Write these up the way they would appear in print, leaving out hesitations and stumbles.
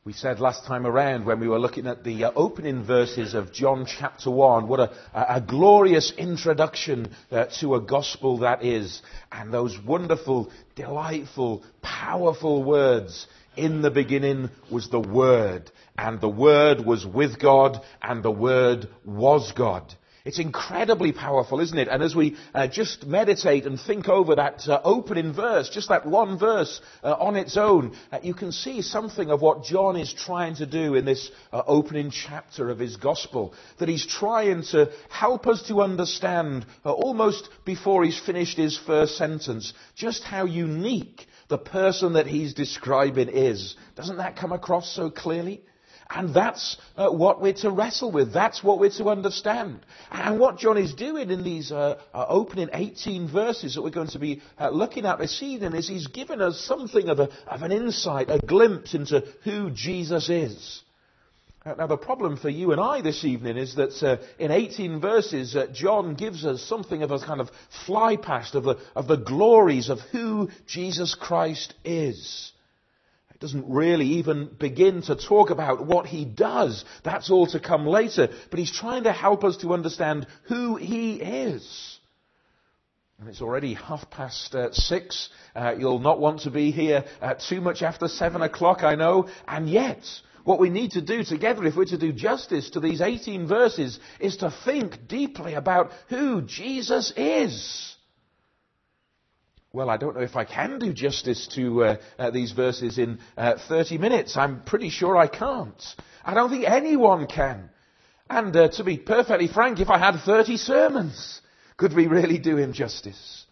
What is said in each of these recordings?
We said last time around when we were looking at the opening verses of John chapter 1, what a glorious introduction to a gospel that is. And those wonderful, delightful, powerful words. In the beginning was the Word, and the Word was with God, and the Word was God. It's incredibly powerful, isn't it? And as we just meditate and think over that opening verse, just that one verse on its own, you can see something of what John is trying to do in this opening chapter of his gospel. That he's trying to help us to understand, almost before he's finished his first sentence, just how unique the person that he's describing is. Doesn't that come across so clearly? And that's what we're to wrestle with. That's what we're to understand. And what John is doing in these opening 18 verses that we're going to be looking at this evening is he's given us something of an insight, a glimpse into who Jesus is. Now the problem for you and I this evening is that in 18 verses John gives us something of a kind of fly past of the glories of who Jesus Christ is. Doesn't really even begin to talk about what he does. That's all to come later. But he's trying to help us to understand who he is. And it's already 6:30. You'll not want to be here too much after 7 o'clock, I know. And yet, what we need to do together, if we're to do justice to these 18 verses, is to think deeply about who Jesus is. Well, I don't know if I can do justice to these verses in 30 minutes. I'm pretty sure I can't. I don't think anyone can. And to be perfectly frank, if I had 30 sermons, could we really do him justice?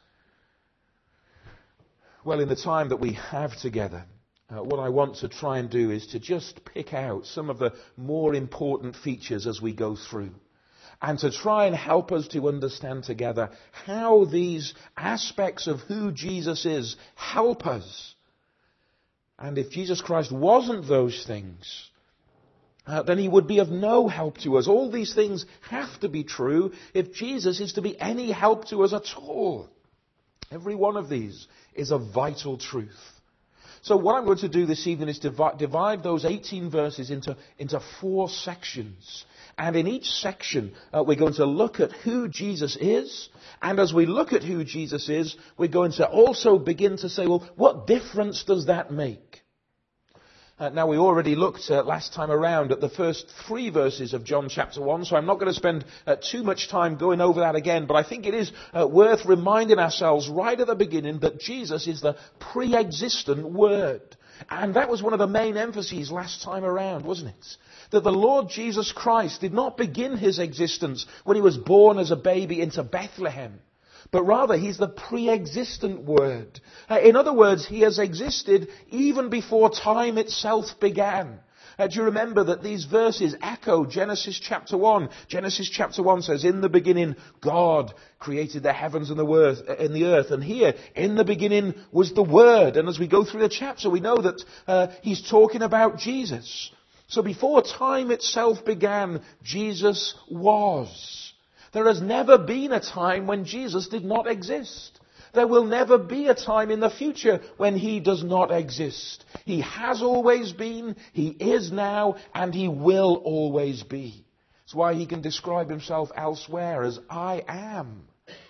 Well, in the time that we have together, what I want to try and do is to just pick out some of the more important features as we go through. And to try and help us to understand together how these aspects of who Jesus is help us. And if Jesus Christ wasn't those things, then he would be of no help to us. All these things have to be true if Jesus is to be any help to us at all. Every one of these is a vital truth. So what I'm going to do this evening is divide those 18 verses into 4 sections. And in each section, we're going to look at who Jesus is. And as we look at who Jesus is, we're going to also begin to say, well, what difference does that make? Now, we already looked last time around at the first 3 verses of John chapter 1, so I'm not going to spend too much time going over that again. But I think it is worth reminding ourselves right at the beginning that Jesus is the pre-existent Word. And that was one of the main emphases last time around, wasn't it? That the Lord Jesus Christ did not begin his existence when he was born as a baby into Bethlehem. But rather, he's the pre-existent Word. In other words, he has existed even before time itself began. Do you remember that these verses echo Genesis chapter 1? Genesis chapter 1 says, in the beginning, God created the heavens and the earth. And here, in the beginning was the Word. And as we go through the chapter, we know that he's talking about Jesus. So before time itself began, Jesus was. There has never been a time when Jesus did not exist. There will never be a time in the future when he does not exist. He has always been, he is now, and he will always be. That's why he can describe himself elsewhere as I am.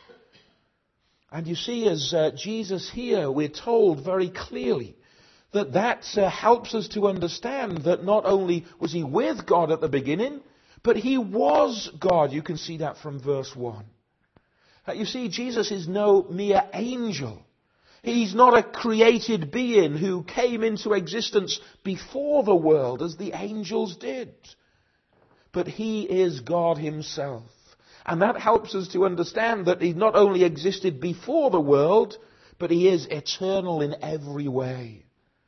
And you see, as Jesus here, we're told very clearly that helps us to understand that not only was he with God at the beginning, but he was God. You can see that from verse 1. You see, Jesus is no mere angel. He's not a created being who came into existence before the world as the angels did. But he is God himself. And that helps us to understand that he not only existed before the world, but he is eternal in every way.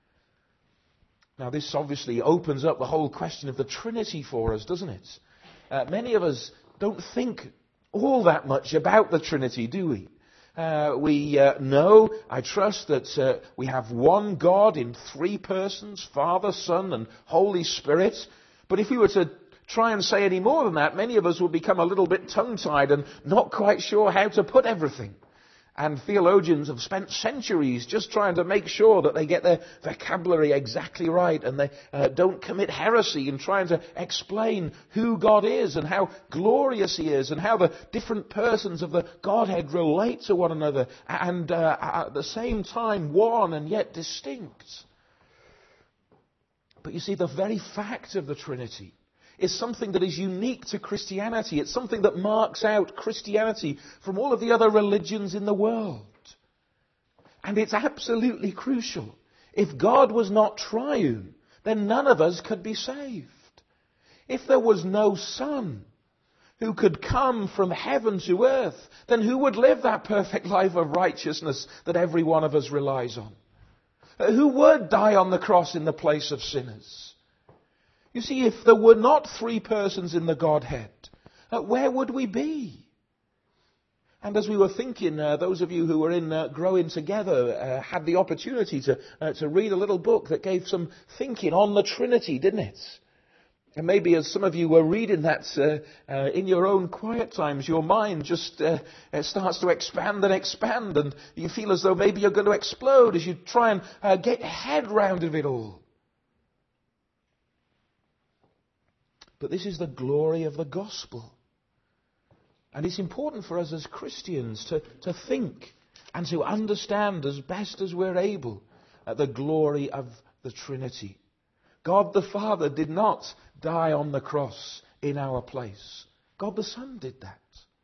Now, this obviously opens up the whole question of the Trinity for us, doesn't it? Many of us don't think all that much about the Trinity, do we? We know, I trust, that we have one God in 3 persons, Father, Son, and Holy Spirit. But if we were to try and say any more than that, many of us would become a little bit tongue-tied and not quite sure how to put everything. And theologians have spent centuries just trying to make sure that they get their vocabulary exactly right and they don't commit heresy in trying to explain who God is and how glorious He is and how the different persons of the Godhead relate to one another and at the same time one and yet distinct. But you see, the very fact of the Trinity is something that is unique to Christianity. It's something that marks out Christianity from all of the other religions in the world. And it's absolutely crucial. If God was not triune, then none of us could be saved. If there was no Son who could come from heaven to earth, then who would live that perfect life of righteousness that every one of us relies on? Who would die on the cross in the place of sinners? You see, if there were not three persons in the Godhead, where would we be? And as we were thinking, those of you who were in Growing Together had the opportunity to read a little book that gave some thinking on the Trinity, didn't it? And maybe as some of you were reading that in your own quiet times, your mind just starts to expand and you feel as though maybe you're going to explode as you try and get your head round of it all. But this is the glory of the gospel. And it's important for us as Christians to think and to understand as best as we're able the glory of the Trinity. God the Father did not die on the cross in our place. God the Son did that.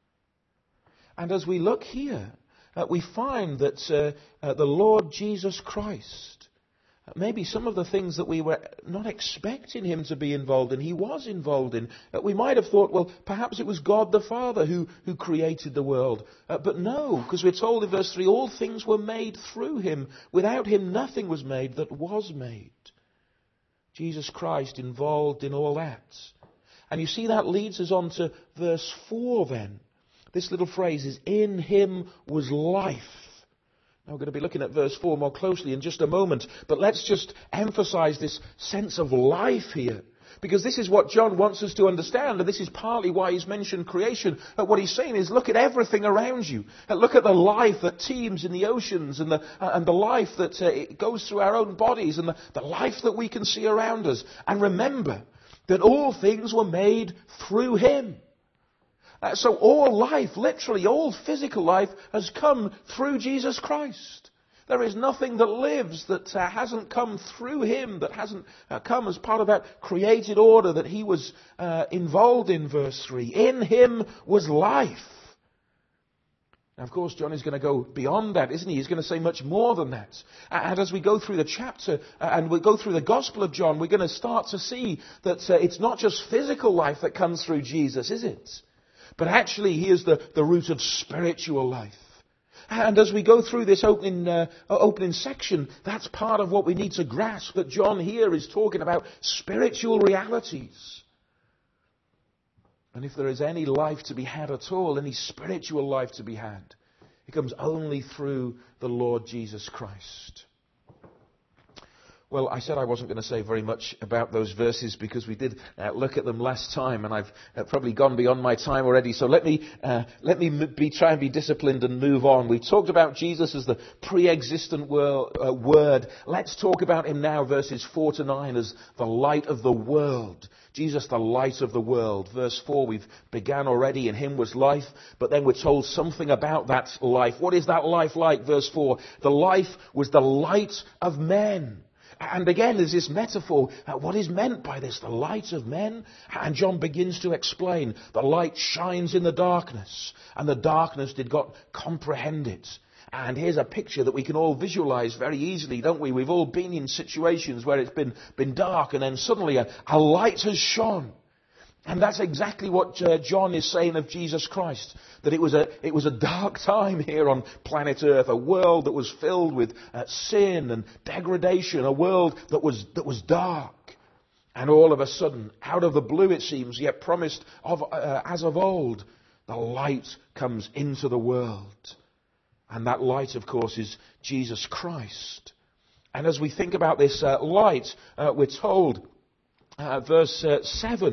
And as we look here, we find that the Lord Jesus Christ, maybe some of the things that we were not expecting Him to be involved in, He was involved in. We might have thought, well, perhaps it was God the Father who created the world. But no, because we're told in verse 3, all things were made through Him. Without Him, nothing was made that was made. Jesus Christ involved in all that. And you see, that leads us on to verse 4 then. This little phrase is, in Him was life. Now we're going to be looking at verse 4 more closely in just a moment. But let's just emphasize this sense of life here. Because this is what John wants us to understand. And this is partly why he's mentioned creation. But what he's saying is, look at everything around you. Look at the life that teems in the oceans and the life that it goes through our own bodies and the life that we can see around us. And remember that all things were made through Him. So all life, literally all physical life, has come through Jesus Christ. There is nothing that lives that hasn't come through Him, that hasn't come as part of that created order that He was involved in, verse 3. In Him was life. Now, of course, John is going to go beyond that, isn't he? He's going to say much more than that. And as we go through the chapter and we go through the Gospel of John, we're going to start to see that it's not just physical life that comes through Jesus, is it? But actually, He is the root of spiritual life. And as we go through this opening section, that's part of what we need to grasp, that John here is talking about spiritual realities. And if there is any life to be had at all, any spiritual life to be had, it comes only through the Lord Jesus Christ. Well, I said I wasn't going to say very much about those verses because we did look at them last time, and I've probably gone beyond my time already. So let me try and be disciplined and move on. We talked about Jesus as the pre-existent Word. Let's talk about Him now, verses 4 to 9, as the light of the world. Jesus, the light of the world. Verse 4, we've began already. In Him was life, but then we're told something about that life. What is that life like? Verse 4, the life was the light of men. And again, there's this metaphor. What is meant by this? The light of men? And John begins to explain. The light shines in the darkness, and the darkness did not comprehend it. And here's a picture that we can all visualize very easily, don't we? We've all been in situations where it's been dark, and then suddenly a light has shone. And that's exactly what John is saying of Jesus Christ. That it was a dark time here on planet Earth, a world that was filled with sin and degradation, a world that was dark. And all of a sudden, out of the blue it seems, yet promised as of old, the light comes into the world. And that light, of course, is Jesus Christ. And as we think about this light, we're told, verse 7,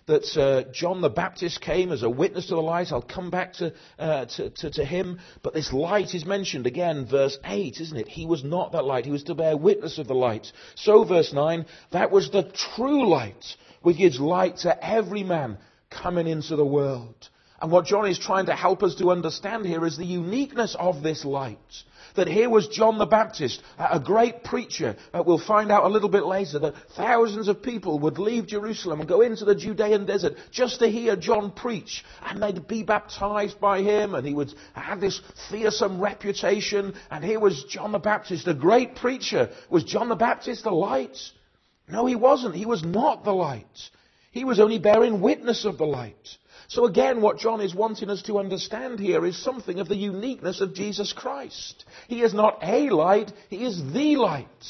that John the Baptist came as a witness to the light. I'll come back to him. But this light is mentioned again, verse 8, isn't it? He was not that light. He was to bear witness of the light. So, verse 9, that was the true light, which gives light to every man coming into the world. And what John is trying to help us to understand here is the uniqueness of this light. That here was John the Baptist, a great preacher. We'll find out a little bit later that thousands of people would leave Jerusalem and go into the Judean desert just to hear John preach. And they'd be baptized by him, and he would have this fearsome reputation. And here was John the Baptist, a great preacher. Was John the Baptist the light? No, he wasn't. He was not the light. He was only bearing witness of the light. So again, what John is wanting us to understand here is something of the uniqueness of Jesus Christ. He is not a light, he is the light.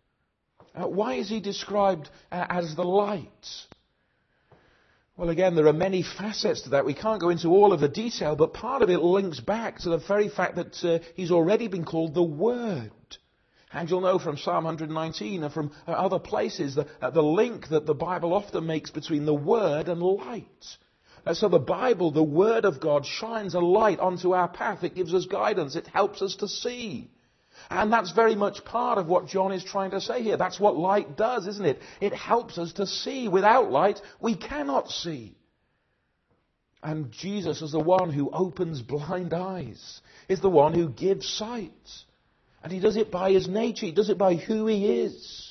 Why is he described as the light? Well, again, there are many facets to that. We can't go into all of the detail, but part of it links back to the very fact that he's already been called the Word. And you'll know from Psalm 119 and from other places the link that the Bible often makes between the Word and light. So the Bible, the Word of God, shines a light onto our path. It gives us guidance. It helps us to see. And that's very much part of what John is trying to say here. That's what light does, isn't it? It helps us to see. Without light, we cannot see. And Jesus is the one who opens blind eyes. Is the one who gives sight. And he does it by his nature. He does it by who he is.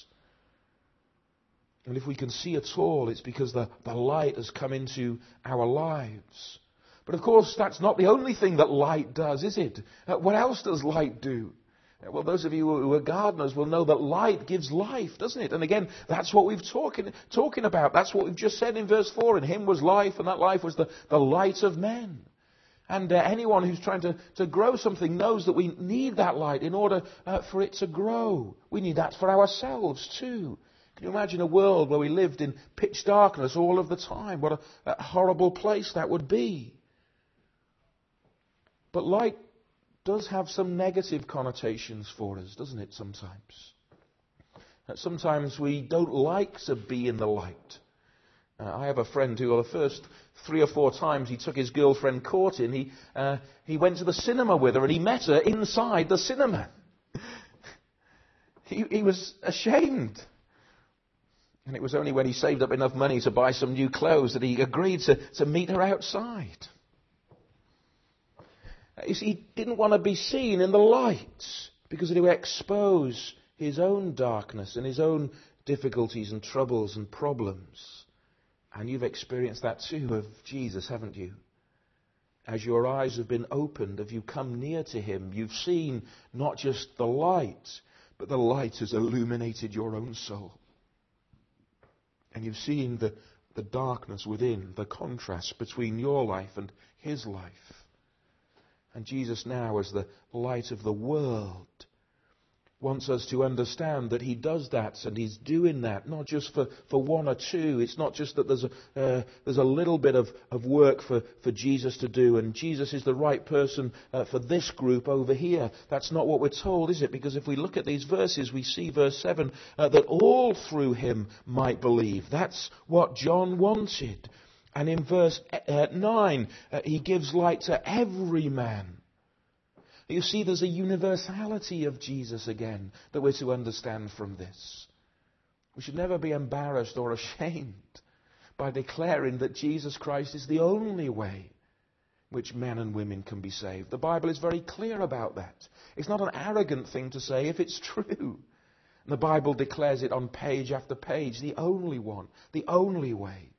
And if we can see at all, it's because the light has come into our lives. But of course, that's not the only thing that light does, is it? What else does light do? Well, those of you who are gardeners will know that light gives life, doesn't it? And again, that's what we've talking about. That's what we've just said in verse 4. In him was life, and that life was the light of men. And anyone who's trying to grow something knows that we need that light in order for it to grow. We need that for ourselves too. Can you imagine a world where we lived in pitch darkness all of the time? What a horrible place that would be. But light does have some negative connotations for us, doesn't it, sometimes? Sometimes we don't like to be in the light. I have a friend who, the first 3 or 4 times he took his girlfriend courting, he went to the cinema with her and he met her inside the cinema. He was ashamed. And it was only when he saved up enough money to buy some new clothes that he agreed to meet her outside. You see, he didn't want to be seen in the light because it would expose his own darkness and his own difficulties and troubles and problems. And you've experienced that too of Jesus, haven't you? As your eyes have been opened, have you come near to him? You've seen not just the light, but the light has illuminated your own soul. And you've seen the darkness within, the contrast between your life and his life. And Jesus now, as the light of the world, wants us to understand that he does that, and he's doing that, not just for 1 or 2. It's not just that there's a little bit of work for Jesus to do, and Jesus is the right person for this group over here. That's not what we're told, is it? Because if we look at these verses, we see verse 7, that all through him might believe. That's what John wanted. And in verse 9, he gives light to every man. You see, there's a universality of Jesus again that we're to understand from this. We should never be embarrassed or ashamed by declaring that Jesus Christ is the only way which men and women can be saved. The Bible is very clear about that. It's not an arrogant thing to say if it's true. And the Bible declares it on page after page, the only one, the only way.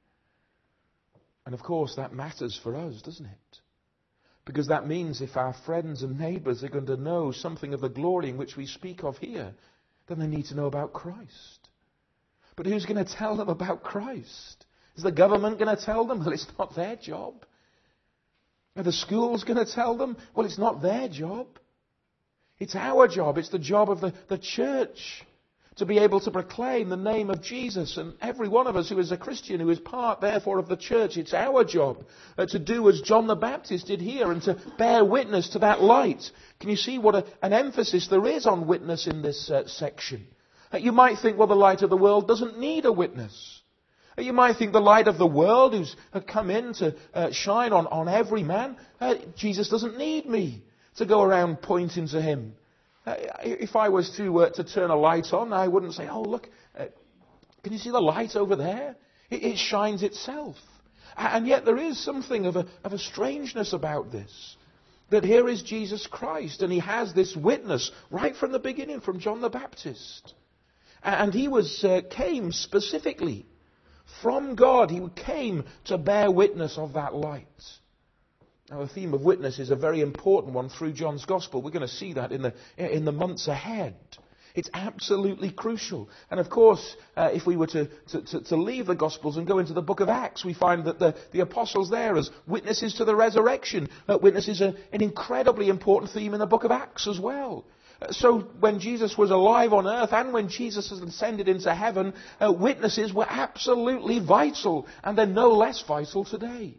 And of course that matters for us, doesn't it? Because that means if our friends and neighbours are going to know something of the glory in which we speak of here, then they need to know about Christ. But who's going to tell them about Christ? Is the government going to tell them? Well, it's not their job. Are the schools going to tell them? Well, it's not their job. It's our job. It's the job of the church to be able to proclaim the name of Jesus. And every one of us who is a Christian, who is part, therefore, of the church, it's our job to do as John the Baptist did here and to bear witness to that light. Can you see what an emphasis there is on witness in this section? You might think, well, the light of the world doesn't need a witness. You might think the light of the world who's come in to shine on every man. Jesus doesn't need me to go around pointing to him. If I was to turn a light on, I wouldn't say, oh, look, can you see the light over there? It shines itself. And yet there is something of a strangeness about this. That here is Jesus Christ, and he has this witness right from the beginning, from John the Baptist. And he came specifically from God. He came to bear witness of that light. Now, the theme of witness is a very important one through John's Gospel. We're going to see that in the months ahead. It's absolutely crucial. And of course, if we were to leave the Gospels and go into the book of Acts, we find that the apostles there as witnesses to the resurrection. Witnesses are an incredibly important theme in the book of Acts as well. So when Jesus was alive on earth and when Jesus has ascended into heaven, witnesses were absolutely vital, and they're no less vital today.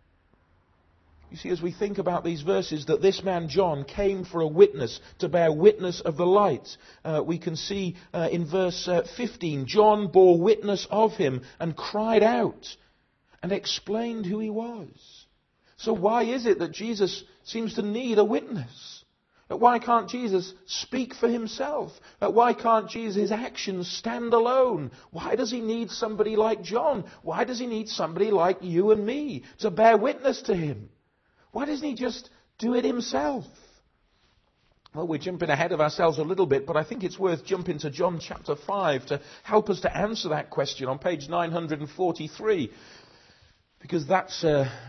You see, as we think about these verses, that this man John came for a witness, to bear witness of the light. We can see in verse 15, John bore witness of him and cried out and explained who he was. So why is it that Jesus seems to need a witness? Why can't Jesus speak for himself? Why can't Jesus' actions stand alone? Why does he need somebody like John? Why does he need somebody like you and me to bear witness to him? Why doesn't he just do it himself? Well, we're jumping ahead of ourselves a little bit, but I think it's worth jumping to John chapter 5 to help us to answer that question on page 943. Because that's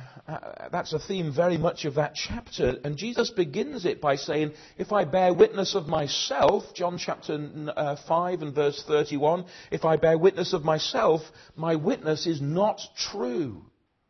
a theme very much of that chapter. And Jesus begins it by saying, if I bear witness of myself, John chapter 5 and verse 31, if I bear witness of myself, my witness is not true.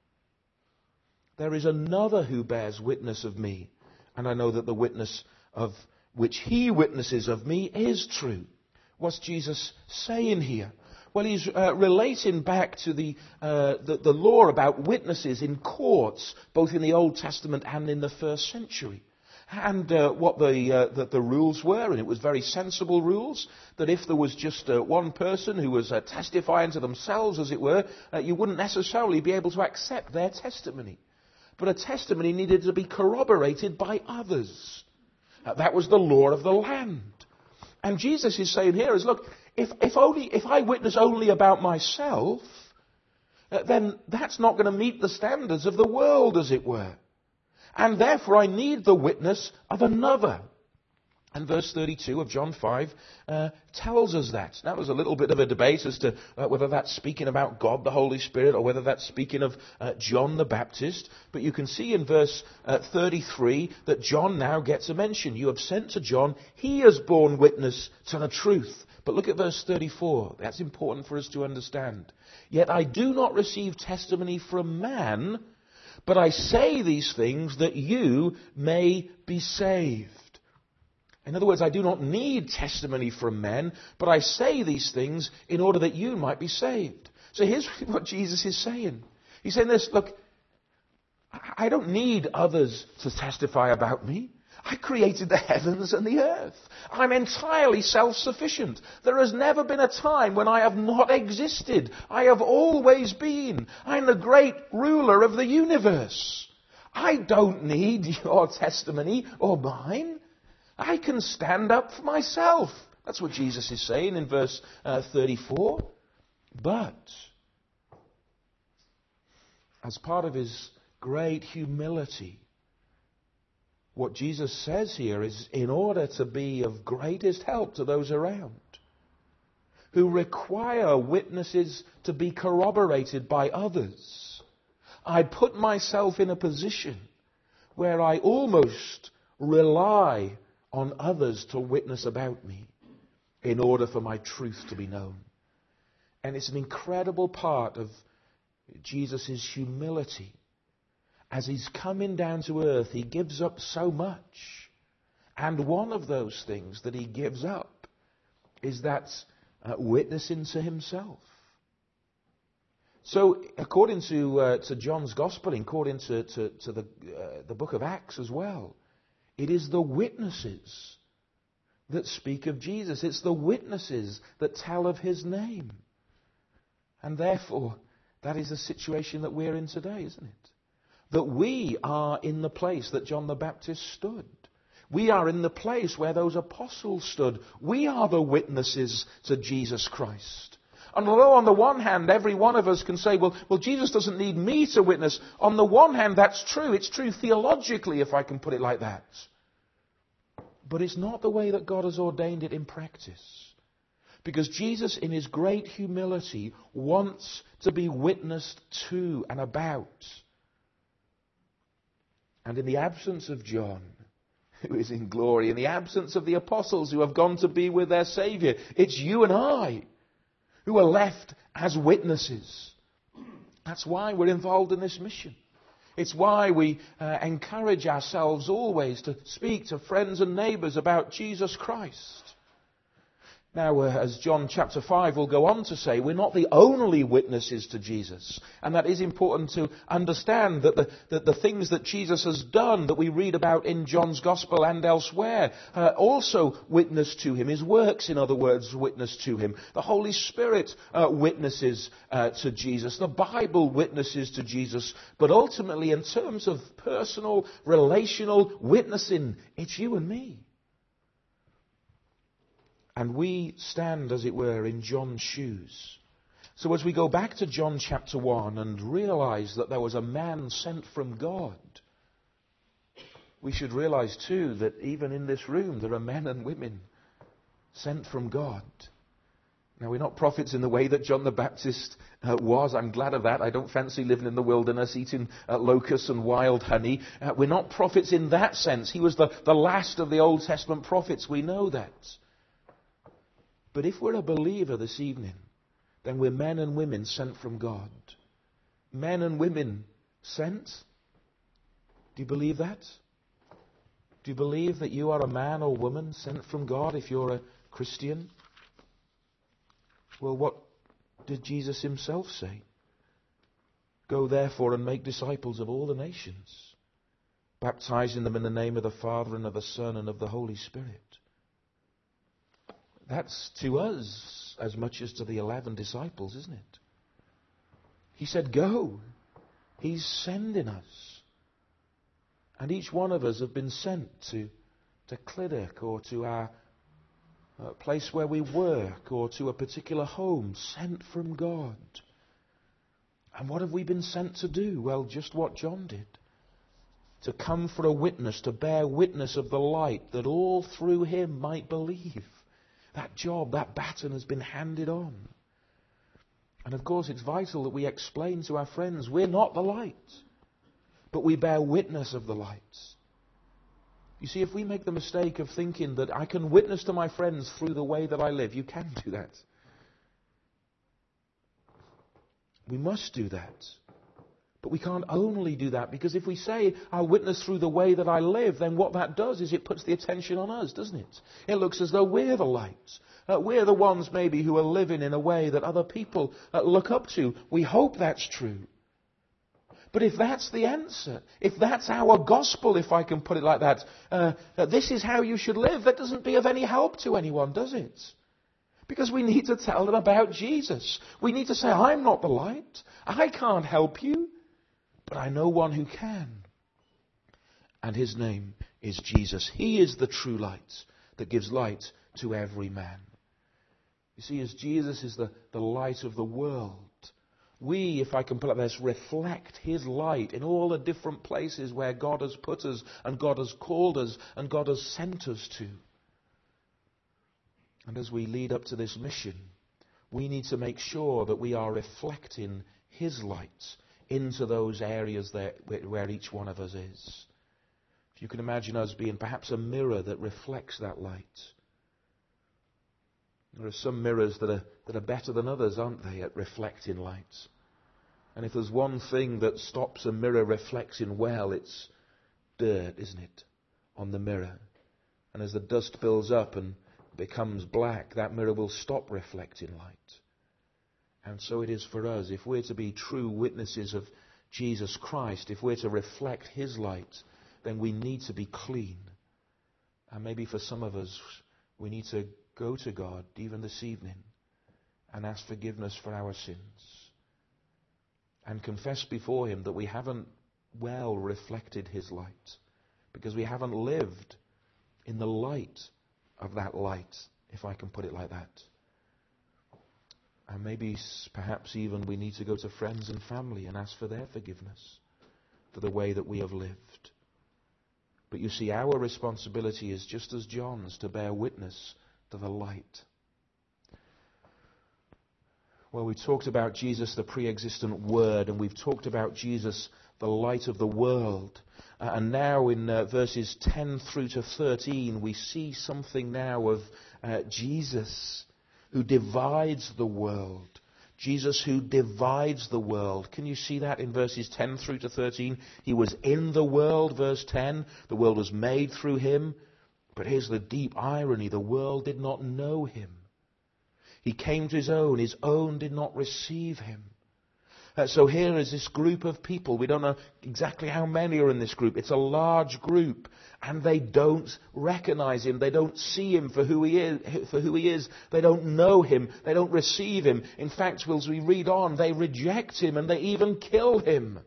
There is another who bears witness of me, and I know that the witness of which he witnesses of me is true. What's Jesus saying here? Well, he's relating back to the law about witnesses in courts, both in the Old Testament and in the first century. And what the rules were, and it was very sensible rules, that if there was just one person who was testifying to themselves, as it were, you wouldn't necessarily be able to accept their testimony. But a testimony needed to be corroborated by others. That was the law of the land. And Jesus is saying here is, look, if I witness only about myself, then that's not going to meet the standards of the world, as it were. And therefore I need the witness of another. And verse 32 of John 5 tells us that. Now, there's a little bit of a debate as to whether that's speaking about God the Holy Spirit or whether that's speaking of John the Baptist. But you can see in verse 33 that John now gets a mention. You have sent to John, he has borne witness to the truth. But look at verse 34. That's important for us to understand. Yet I do not receive testimony from man, but I say these things that you may be saved. In other words, I do not need testimony from men, but I say these things in order that you might be saved. So here's what Jesus is saying. He's saying this, look, I don't need others to testify about me. I created the heavens and the earth. I'm entirely self-sufficient. There has never been a time when I have not existed. I have always been. I'm the great ruler of the universe. I don't need your testimony or mine. I can stand up for myself. That's what Jesus is saying in verse 34. But, as part of his great humility, what Jesus says here is, in order to be of greatest help to those around, who require witnesses to be corroborated by others, I put myself in a position where I almost rely on others to witness about me in order for my truth to be known. And it's an incredible part of Jesus' humility. As he's coming down to earth, he gives up so much. And one of those things that he gives up is that witnessing to himself. So, according to John's Gospel, according to the book of Acts as well, it is the witnesses that speak of Jesus. It's the witnesses that tell of his name. And therefore, That is the situation that we're in today, isn't it? That we are in the place that John the Baptist stood. We are in the place where those apostles stood. We are the witnesses to Jesus Christ. And although on the one hand, every one of us can say, well, Jesus doesn't need me to witness. On the one hand, that's true. It's true theologically, if I can put it like that. But it's not the way that God has ordained it in practice. Because Jesus, in his great humility, wants to be witnessed to and about. And in the absence of John, who is in glory, in the absence of the apostles who have gone to be with their Saviour, it's you and I who are left as witnesses. That's why we're involved in this mission. It's why we encourage ourselves always to speak to friends and neighbours about Jesus Christ. Now, as John chapter 5 will go on to say, we're not the only witnesses to Jesus. And that is important to understand, that the things that Jesus has done, that we read about in John's Gospel and elsewhere, also witness to him. His works, in other words, witness to him. The Holy Spirit witnesses to Jesus. The Bible witnesses to Jesus. But ultimately, in terms of personal, relational witnessing, it's you and me. And we stand, as it were, in John's shoes. So as we go back to John chapter 1 and realize that there was a man sent from God, we should realize too that even in this room there are men and women sent from God. Now, we're not prophets in the way that John the Baptist was. I'm glad of that. I don't fancy living in the wilderness eating locusts and wild honey. We're not prophets in that sense. He was the last of the Old Testament prophets. We know that. But if we're a believer this evening, then we're men and women sent from God. Men and women sent? Do you believe that? Do you believe that you are a man or woman sent from God if you're a Christian? Well, what did Jesus himself say? Go therefore and make disciples of all the nations, baptizing them in the name of the Father and of the Son and of the Holy Spirit. That's to us as much as to the 11 disciples, isn't it? He said, go. He's sending us. And each one of us have been sent to Clydach or to our place where we work or to a particular home, sent from God. And what have we been sent to do? Well, just what John did. To come for a witness, to bear witness of the light, that all through him might believe. That job, that baton has been handed on. And of course it's vital that we explain to our friends, we're not the light, but we bear witness of the light. You see, if we make the mistake of thinking that I can witness to my friends through the way that I live, you can do that. We must do that. But we can't only do that, because if we say, I'll witness through the way that I live, then what that does is it puts the attention on us, doesn't it? It looks as though we're the light. We're the ones maybe who are living in a way that other people look up to. We hope that's true. But if that's the answer, if that's our gospel, if I can put it like that, this is how you should live, that doesn't be of any help to anyone, does it? Because we need to tell them about Jesus. We need to say, I'm not the light. I can't help you. But I know one who can. And his name is Jesus. He is the true light that gives light to every man. You see, as Jesus is the light of the world, we, if I can put it like this, reflect his light in all the different places where God has put us and God has called us and God has sent us to. And as we lead up to this mission, we need to make sure that we are reflecting his light into those areas where each one of us is. If you can imagine us being perhaps a mirror that reflects that light. There are some mirrors that are better than others, aren't they, at reflecting light? And if there's one thing that stops a mirror reflecting well, it's dirt, isn't it, on the mirror? And as the dust builds up and becomes black, that mirror will stop reflecting light. And so it is for us. If we're to be true witnesses of Jesus Christ, if we're to reflect his light, then we need to be clean. And maybe for some of us, we need to go to God, even this evening, and ask forgiveness for our sins. and confess before him that we haven't well reflected his light, because we haven't lived in the light of that light, if I can put it like that. And maybe, perhaps even we need to go to friends and family and ask for their forgiveness for the way that we have lived. But you see, our responsibility is just as John's, to bear witness to the light. Well, we talked about Jesus, the pre-existent Word, and we've talked about Jesus, the light of the world. And now in verses 10 through to 13, we see something now of Jesus who divides the world. Jesus who divides the world. Can you see that in verses 10 through to 13? He was in the world, verse 10. The world was made through him. But here's the deep irony. The world did not know him. He came to his own did not receive him. So here is this group of people. We don't know exactly how many are in this group. It's a large group. And they don't recognize him. They don't see him for who he is. They don't know him. They don't receive him. In fact, as we read on, they reject him and they even kill him.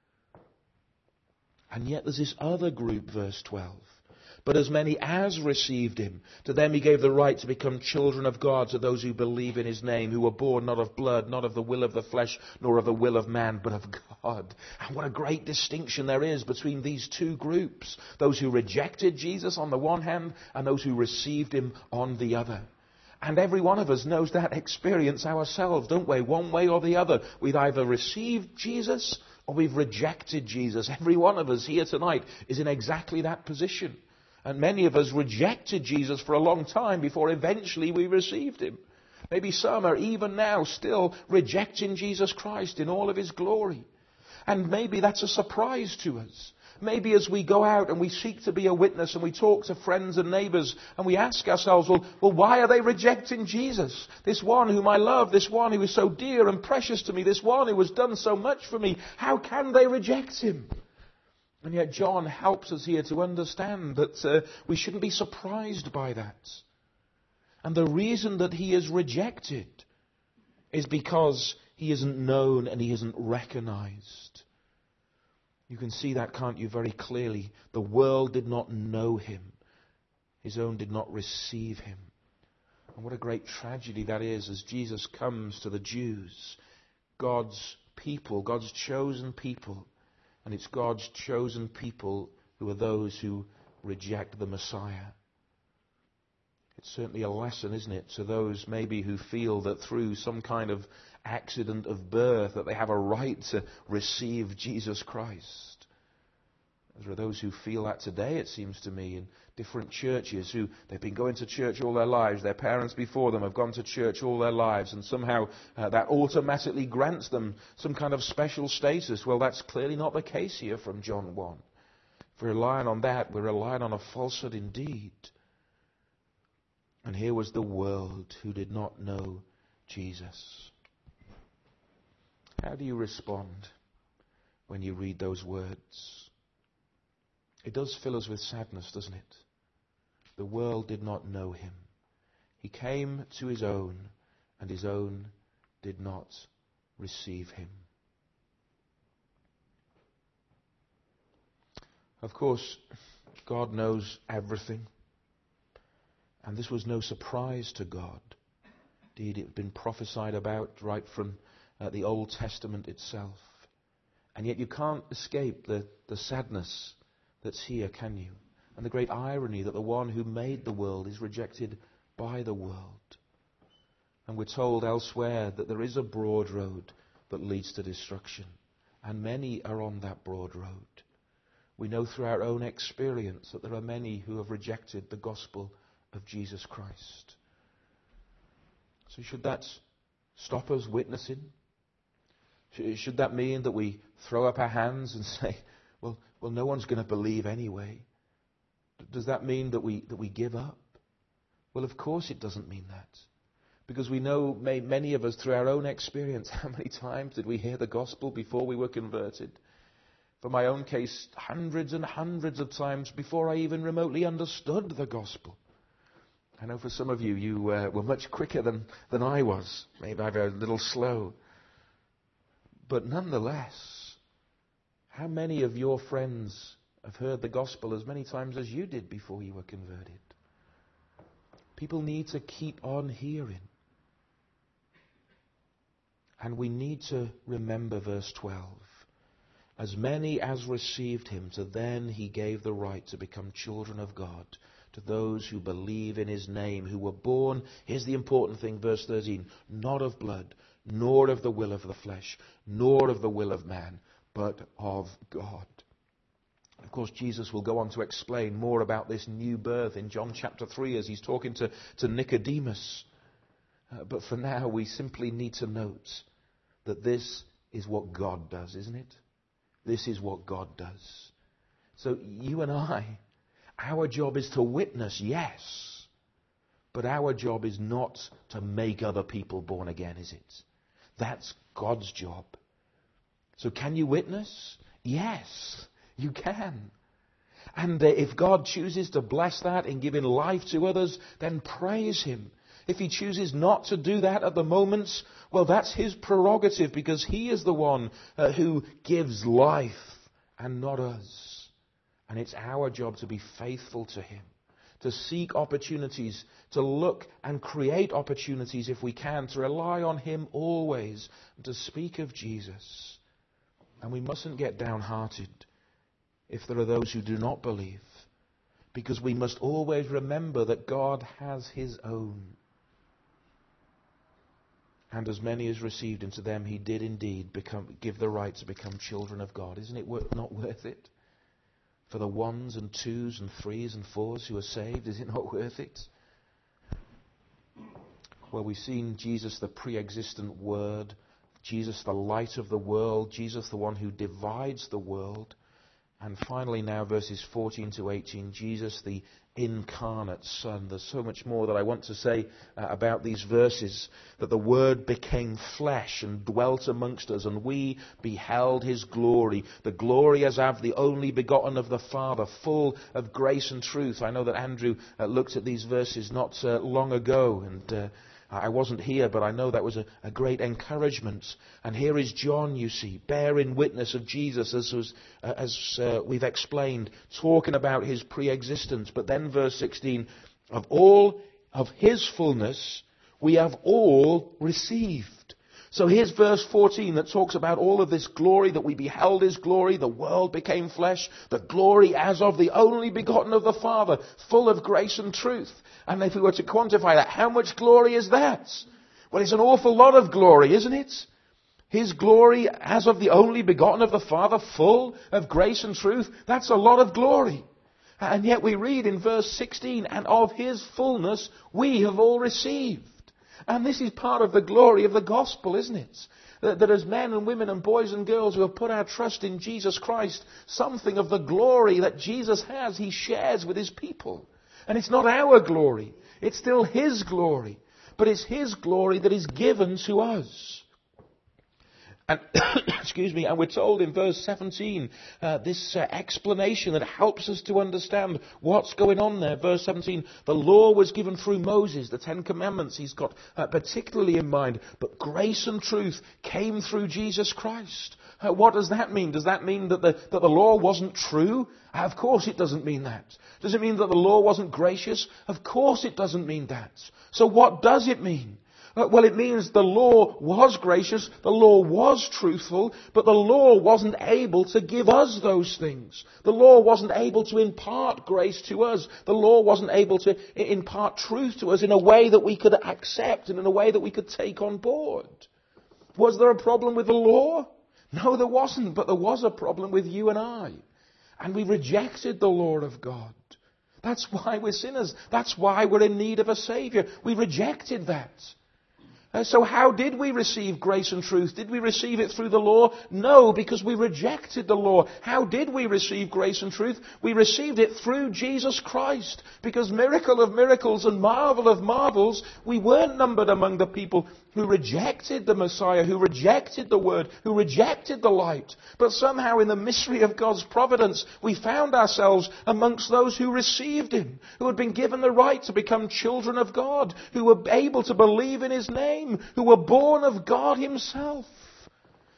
And yet there's this other group, verse 12. But as many as received him, to them he gave the right to become children of God, to those who believe in his name, who were born not of blood, not of the will of the flesh, nor of the will of man, but of God. And what a great distinction there is between these two groups. Those who rejected Jesus on the one hand, and those who received him on the other. And every one of us knows that experience ourselves, don't we? One way or the other. We've either received Jesus, or we've rejected Jesus. Every one of us here tonight is in exactly that position. And many of us rejected Jesus for a long time before eventually we received him. Maybe some are even now still rejecting Jesus Christ in all of his glory. And maybe that's a surprise to us. Maybe as we go out and we seek to be a witness and we talk to friends and neighbours and we ask ourselves, well, why are they rejecting Jesus? This one whom I love, this one who is so dear and precious to me, this one who has done so much for me, how can they reject him? And yet John helps us here to understand that we shouldn't be surprised by that. And the reason that he is rejected is because he isn't known and he isn't recognized. You can see that, can't you, very clearly. The world did not know him. His own did not receive him. And what a great tragedy that is as Jesus comes to the Jews, God's people, God's chosen people. And it's God's chosen people who are those who reject the Messiah. It's certainly a lesson, isn't it, to those maybe who feel that through some kind of accident of birth that they have a right to receive Jesus Christ. There are those who feel that today, it seems to me, in different churches, who they've been going to church all their lives. Their parents before them have gone to church all their lives, and somehow that automatically grants them some kind of special status. Well, that's clearly not the case here from John 1. If we're relying on that, we're relying on a falsehood indeed. And here was the world who did not know Jesus. How do you respond when you read those words? It does fill us with sadness, doesn't it? The world did not know him. He came to his own, and his own did not receive him. Of course, God knows everything. And this was no surprise to God. Indeed, it had been prophesied about right from the Old Testament itself. And yet you can't escape the sadness that's here, can you? And the great irony that the one who made the world is rejected by the world. And we're told elsewhere that there is a broad road that leads to destruction. And many are on that broad road. We know through our own experience that there are many who have rejected the gospel of Jesus Christ. So should that stop us witnessing? Should that mean that we throw up our hands and say, well, no one's going to believe anyway? Does that mean that we give up? Well, of course it doesn't mean that. Because we know, many of us, through our own experience, how many times did we hear the gospel before we were converted? For my own case, hundreds and hundreds of times before I even remotely understood the gospel. I know for some of you, you were much quicker than I was. Maybe I was a little slow. But nonetheless, how many of your friends have heard the gospel as many times as you did before you were converted? People need to keep on hearing. And we need to remember verse 12. As many as received him, to them he gave the right to become children of God, to those who believe in his name, who were born, here's the important thing, verse 13, not of blood, nor of the will of the flesh, nor of the will of man, but of God. Of course, Jesus will go on to explain more about this new birth in John chapter 3 as he's talking to Nicodemus. But for now, we simply need to note that this is what God does, isn't it? This is what God does. So you and I, our job is to witness, yes. But our job is not to make other people born again, is it? That's God's job. So can you witness? Yes, you can. And if God chooses to bless that in giving life to others, then praise him. If he chooses not to do that at the moment, well, that's his prerogative, because he is the one who gives life and not us. And it's our job to be faithful to him, to seek opportunities, to look and create opportunities if we can, to rely on him always, and to speak of Jesus. And we mustn't get downhearted if there are those who do not believe, because we must always remember that God has his own. And as many as received him, to them he did indeed give the right to become children of God. Isn't it not worth it? For the 1s and 2s and 3s and 4s who are saved, is it not worth it? Well, we've seen Jesus, the pre-existent Word, Jesus, the light of the world, Jesus, the one who divides the world. And finally now, verses 14 to 18, Jesus, the incarnate Son. There's so much more that I want to say about these verses. That the Word became flesh and dwelt amongst us, and we beheld his glory. The glory as of the only begotten of the Father, full of grace and truth. I know that Andrew looked at these verses not long ago, and I wasn't here, but I know that was a great encouragement. And here is John, you see, bearing witness of Jesus, as we've explained, talking about his pre-existence. But then verse 16, of all of his fullness, we have all received. So here's verse 14 that talks about all of this glory, that we beheld his glory, the world became flesh, the glory as of the only begotten of the Father, full of grace and truth. And if we were to quantify that, how much glory is that? Well, it's an awful lot of glory, isn't it? His glory as of the only begotten of the Father, full of grace and truth. That's a lot of glory. And yet we read in verse 16, and of his fullness we have all received. And this is part of the glory of the gospel, isn't it? That as men and women and boys and girls who have put our trust in Jesus Christ, something of the glory that Jesus has, he shares with his people. And it's not our glory. It's still his glory. But it's his glory that is given to us. And, excuse me, and we're told in verse 17, this explanation that helps us to understand what's going on there. Verse 17, the law was given through Moses, the 10 Commandments he's got particularly in mind. But grace and truth came through Jesus Christ. What does that mean? Does that mean that the law wasn't true? Of course it doesn't mean that. Does it mean that the law wasn't gracious? Of course it doesn't mean that. So what does it mean? Well, it means the law was gracious, the law was truthful, but the law wasn't able to give us those things. The law wasn't able to impart grace to us. The law wasn't able to impart truth to us in a way that we could accept and in a way that we could take on board. Was there a problem with the law? No, there wasn't, but there was a problem with you and I. And we rejected the law of God. That's why we're sinners. That's why we're in need of a Saviour. We rejected that. So how did we receive grace and truth? Did we receive it through the law? No, because we rejected the law. How did we receive grace and truth? We received it through Jesus Christ. Because miracle of miracles and marvel of marvels, we weren't numbered among the people who rejected the Messiah, who rejected the Word, who rejected the light. But somehow in the mystery of God's providence, we found ourselves amongst those who received Him, who had been given the right to become children of God, who were able to believe in His name, who were born of God Himself.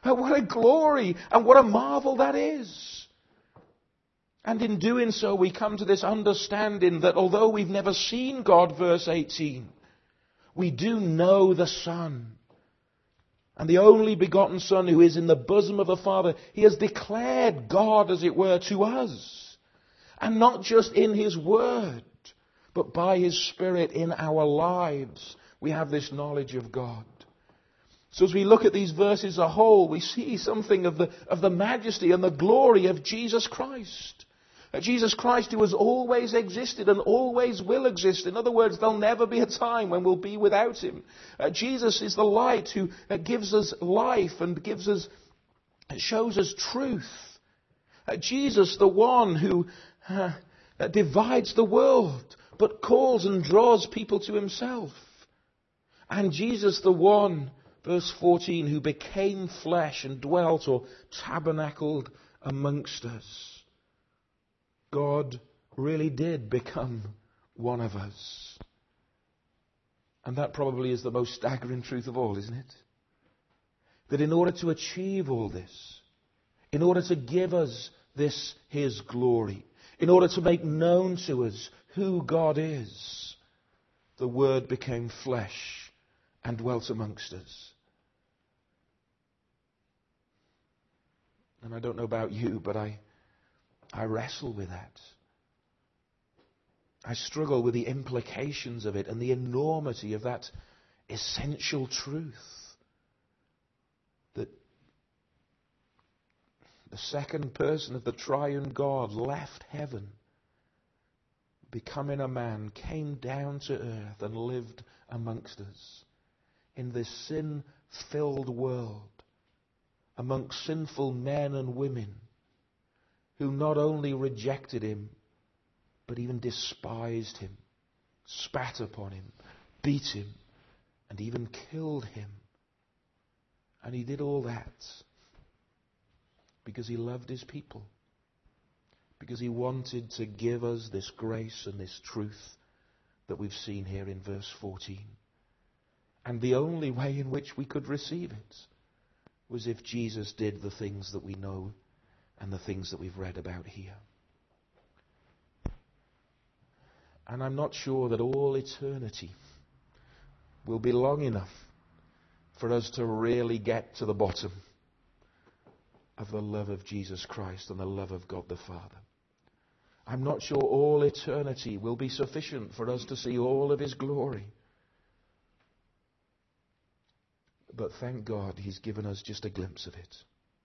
What a glory and what a marvel that is. And in doing so, we come to this understanding that although we've never seen God, verse 18, we do know the Son. And the only begotten Son who is in the bosom of the Father, he has declared God, as it were, to us. And not just in his word, but by his Spirit in our lives, we have this knowledge of God. So as we look at these verses as a whole, we see something of the majesty and the glory of Jesus Christ. Jesus Christ, who has always existed and always will exist. In other words, there'll never be a time when we'll be without him. Jesus is the light who gives us life and shows us truth. Jesus, the one who divides the world, but calls and draws people to himself. And Jesus, the one, verse 14, who became flesh and dwelt or tabernacled amongst us. God really did become one of us. And that probably is the most staggering truth of all, isn't it? That in order to achieve all this, in order to give us this, his glory, in order to make known to us who God is, the Word became flesh and dwelt amongst us. And I don't know about you, but I wrestle with that. I struggle with the implications of it and the enormity of that essential truth. That the second person of the triune God left heaven, becoming a man, came down to earth and lived amongst us in this sin-filled world, amongst sinful men and women who not only rejected him, but even despised him, spat upon him, beat him, and even killed him. And he did all that because he loved his people, because he wanted to give us this grace and this truth that we've seen here in verse 14. And the only way in which we could receive it was if Jesus did the things that we know and the things that we've read about here. And I'm not sure that all eternity will be long enough for us to really get to the bottom of the love of Jesus Christ and the love of God the Father. I'm not sure all eternity will be sufficient for us to see all of his glory. But thank God he's given us just a glimpse of it.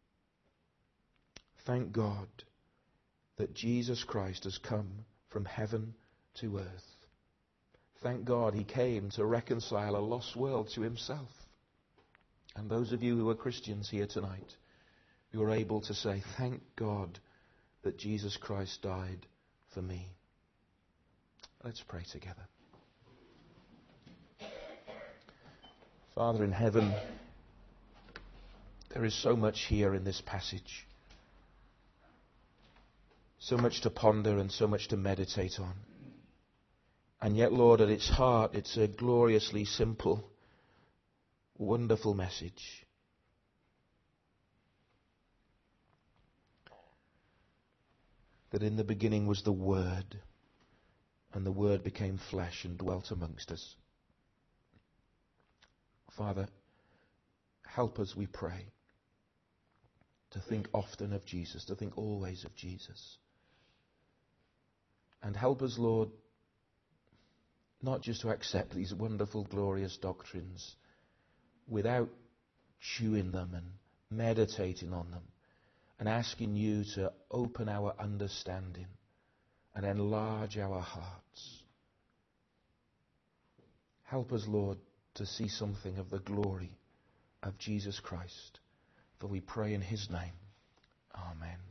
Thank God that Jesus Christ has come from heaven to earth. Thank God he came to reconcile a lost world to himself. And those of you who are Christians here tonight, you are able to say, thank God that Jesus Christ died for me. Let's pray together. Father in heaven, there is so much here in this passage. So much to ponder and so much to meditate on. And yet, Lord, at its heart, it's a gloriously simple, wonderful message. That in the beginning was the Word, and the Word became flesh and dwelt amongst us. Father, help us, we pray, to think often of Jesus, to think always of Jesus. And help us, Lord, not just to accept these wonderful, glorious doctrines without chewing them and meditating on them and asking you to open our understanding and enlarge our hearts. Help us, Lord, to see something of the glory of Jesus Christ. For we pray in his name. Amen.